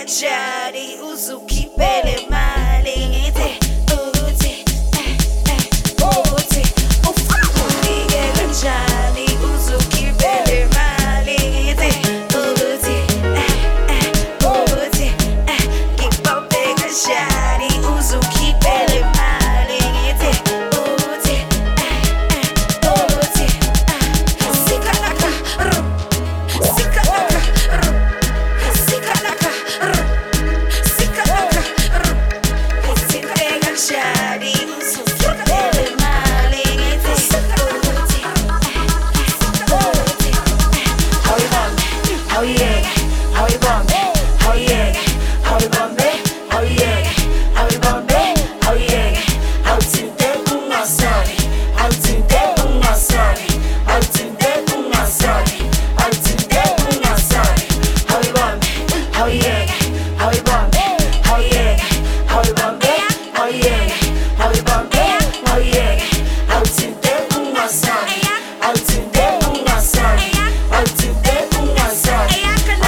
kanjani uzukhiphele mali ngithi uthi uthi ufike kanjani uzukhiphele mali ngithi uthi ngibambe kanjani uzukhiphele mali ngithi uthi sikalaka sikalaka sikalaka sikalaka uthinte kanjani uzukhiphele mali ngithi uthi How yeah, how you bomb, how yeah, how you bomb, how yeah, how you bomb, how yeah, how tinte ungasani, how tinte ungasani, how tinte ungasani, how tinte ungasani, how you bomb, how yeah, how you bomb, how yeah, how you bomb, how yeah, how you bomb, how yeah, how tinte ungasani, how tinte ungasani, how tinte ungasani.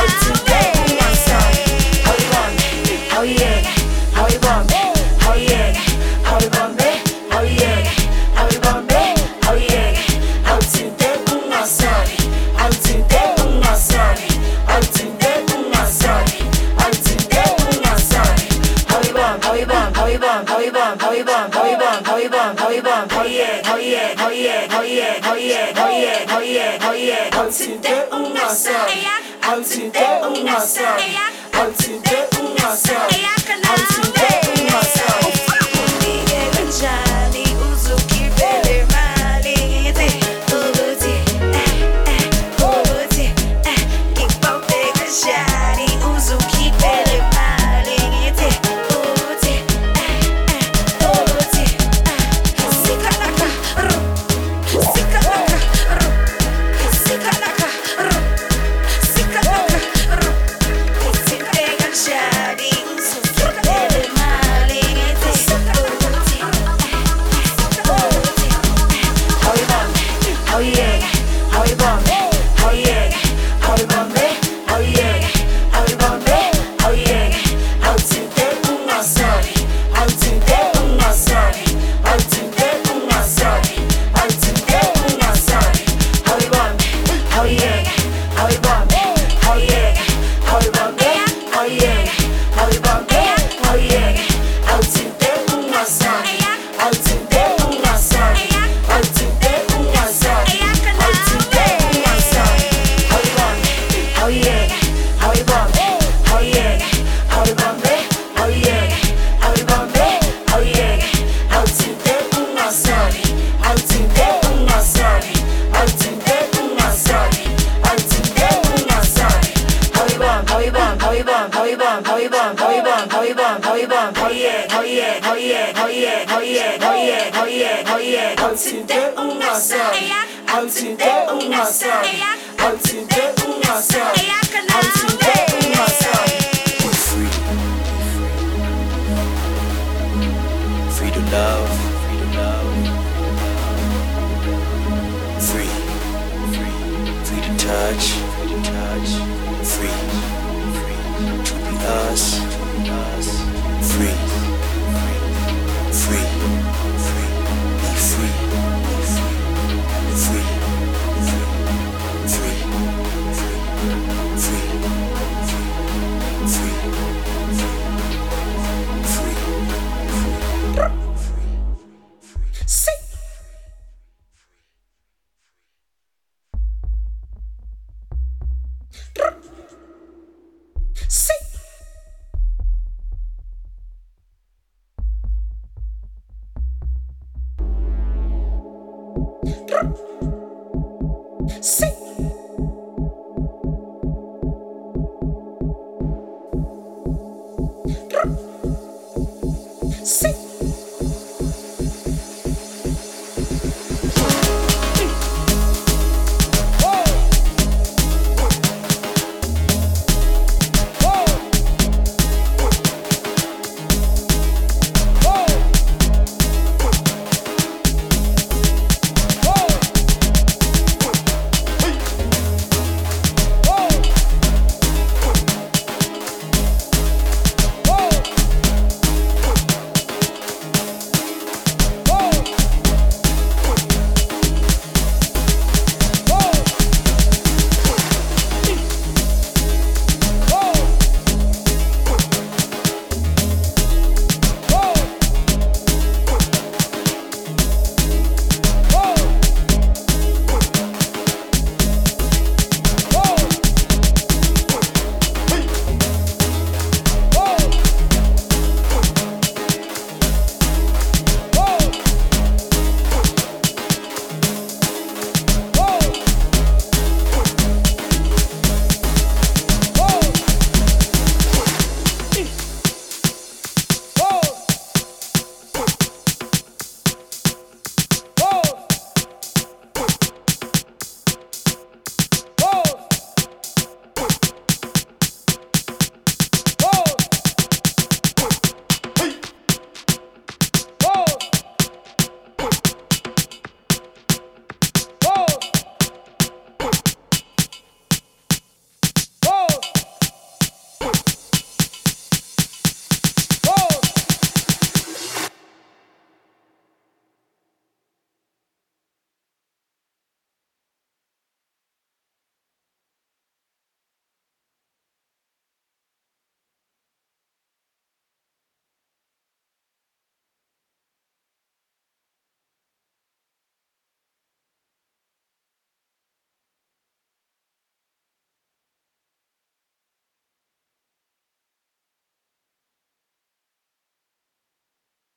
How yeah, how you bomb, how yeah, how you bomb, how yeah, how you bomb, how yeah, how tinte ungasani, how tinte ungasani, how tinte ungasani, how tinte ungasani. How you bomb, how you bomb, how you bomb, how you bomb, how you bomb, how you bomb, how you bomb, how you bomb, how yeah, how yeah, how yeah, how yeah, how yeah, how yeah, how yeah, how yeah, how tinte ungasani, how tinte ungasani, how tinte ungasani. ufike kanjani uzukhiphele mali ngithi uthi ngibambe kanjani uzukhiphele mali ngithi uthi sikalaka sikalaka sikalaka sikalaka uthinte kanjani uzukhiphele mali ngithi uthi How yeah, how you bomb, how yeah, how you bomb, how yeah, how you bomb, how yeah, how tinte ungasani, how tinte ungasani, how tinte ungasani, how tinte ungasani. How you bomb, how yeah, how you bomb, how yeah, how you bomb, how yeah, how you bomb, how yeah, how tinte ungasani, how tinte ungasani, how tinte ungasani. How yeah, how you bomb, how yeah, how you bomb, how yeah, how you bomb, how yeah, how tinte ungasani, how tinte ungasani, how tinte ungasani, how tinte ungasani. How you bomb, how you bomb, how you bomb, how you bomb, how you bomb, how you bomb, how you bomb, how you bomb, how yeah, how yeah, how yeah, how yeah, how yeah, how yeah, how yeah, how yeah, how tinte ungasani, how tinte ungasani, how tinte ungasani, how tinte ungasani. We're free. Free to love. Free to love. Free. Free. Free to touch. Free to touch. Free. Free to be us. Free. Free. Free. Be free. Free. Free. Free. see